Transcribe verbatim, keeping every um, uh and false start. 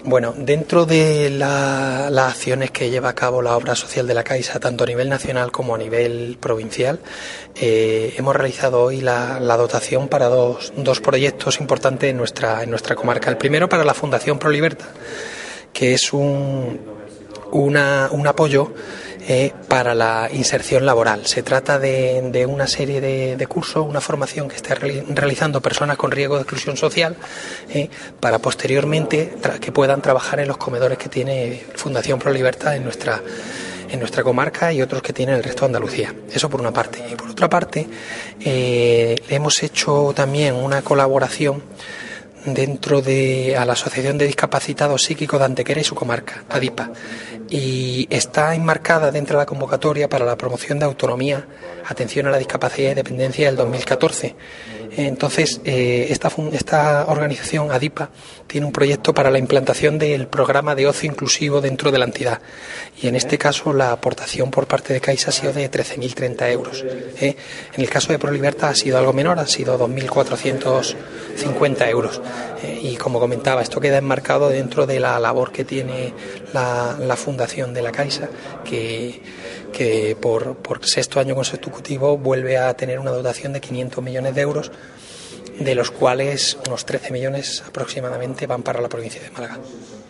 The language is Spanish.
Bueno, dentro de la, las acciones que lleva a cabo la obra social de la Caixa, tanto a nivel nacional como a nivel provincial, eh, hemos realizado hoy la, la dotación para dos, dos proyectos importantes en nuestra, en nuestra comarca. El primero para la Fundación Proliberta, que es un, una, un apoyo Eh, para la inserción laboral. Se trata de, de una serie de, de cursos, una formación que está reali- realizando personas con riesgo de exclusión social eh, para posteriormente tra- que puedan trabajar en los comedores que tiene Fundación Prolibertad en nuestra en nuestra comarca y otros que tiene el resto de Andalucía. Eso por una parte. Y por otra parte, eh, hemos hecho también una colaboración dentro de a la Asociación de Discapacitados Psíquicos de Antequera y su comarca, ADIPA, y está enmarcada dentro de la convocatoria para la promoción de autonomía, atención a la discapacidad y dependencia del dos mil catorce. Entonces, eh, esta, esta organización, ADIPA, tiene un proyecto para la implantación del programa de ocio inclusivo dentro de la entidad, y en este caso la aportación por parte de Caixa ha sido de trece mil treinta euros. ¿eh? En el caso de Prolibertad ha sido algo menor, ha sido dos mil cuatrocientos cincuenta euros. Eh, y como comentaba, esto queda enmarcado dentro de la labor que tiene la, la Fundación de la Caixa, que, que por, por sexto año consecutivo vuelve a tener una dotación de quinientos millones de euros, de los cuales unos trece millones aproximadamente van para la provincia de Málaga.